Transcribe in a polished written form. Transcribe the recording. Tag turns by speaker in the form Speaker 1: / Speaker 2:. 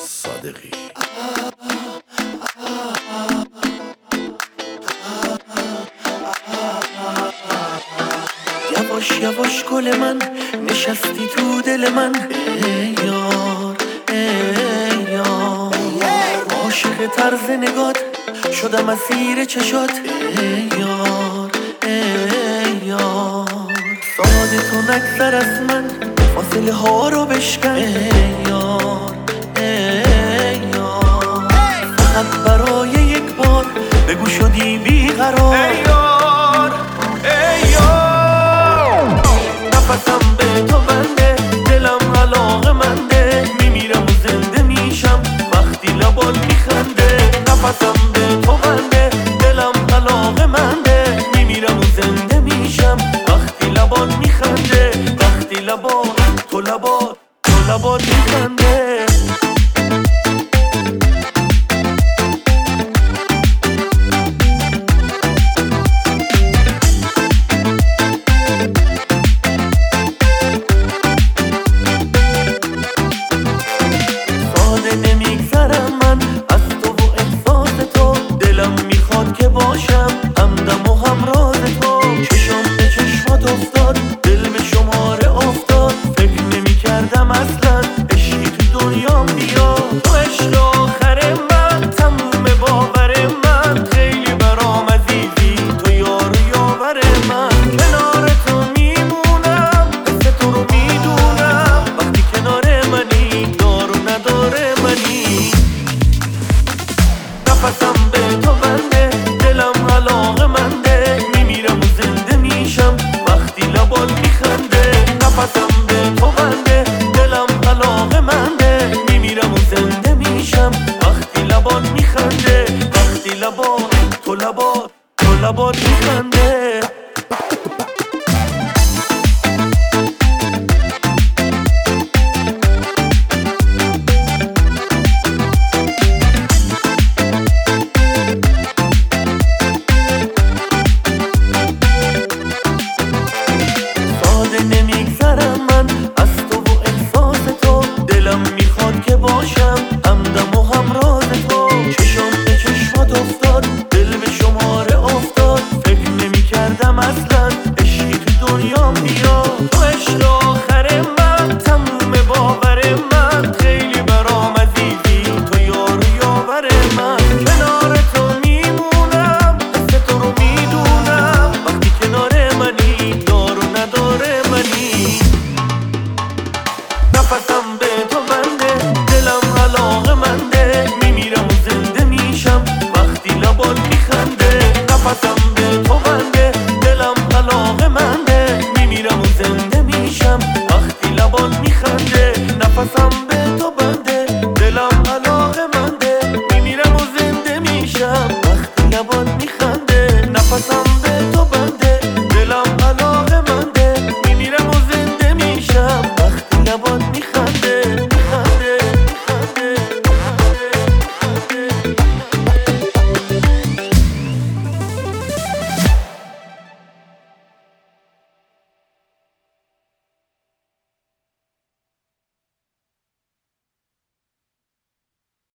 Speaker 1: صادقی.
Speaker 2: یواش یواش گل من نشستی تو دل من، ای یار ای یار، عاشق طرز نگات شدم اسیر چشات، ای یار ای یار، ساده تو نگذر از من فاصله ها رو بشکن، ای یار ای یار، فقط برای یک بار بگو شدی بیقرار، ای یار ای یار، نفسم به تو بنده، دلم علاقه‌منده، میمیرم و زنده میشم وقتی لبات میخنده، نفسم به تو بنده، دلم علاقه‌منده، میمیرم و زنده میشم وقتی لبات میخنده، وقتی تو لبات میخنده. نمیگذرم من از تو و احساس تو، دلم میخواد که باشم همدم و همراز تو، چشم به چشمات افتاد، دل به شماره افتاد، فکر نمیکردم اصلا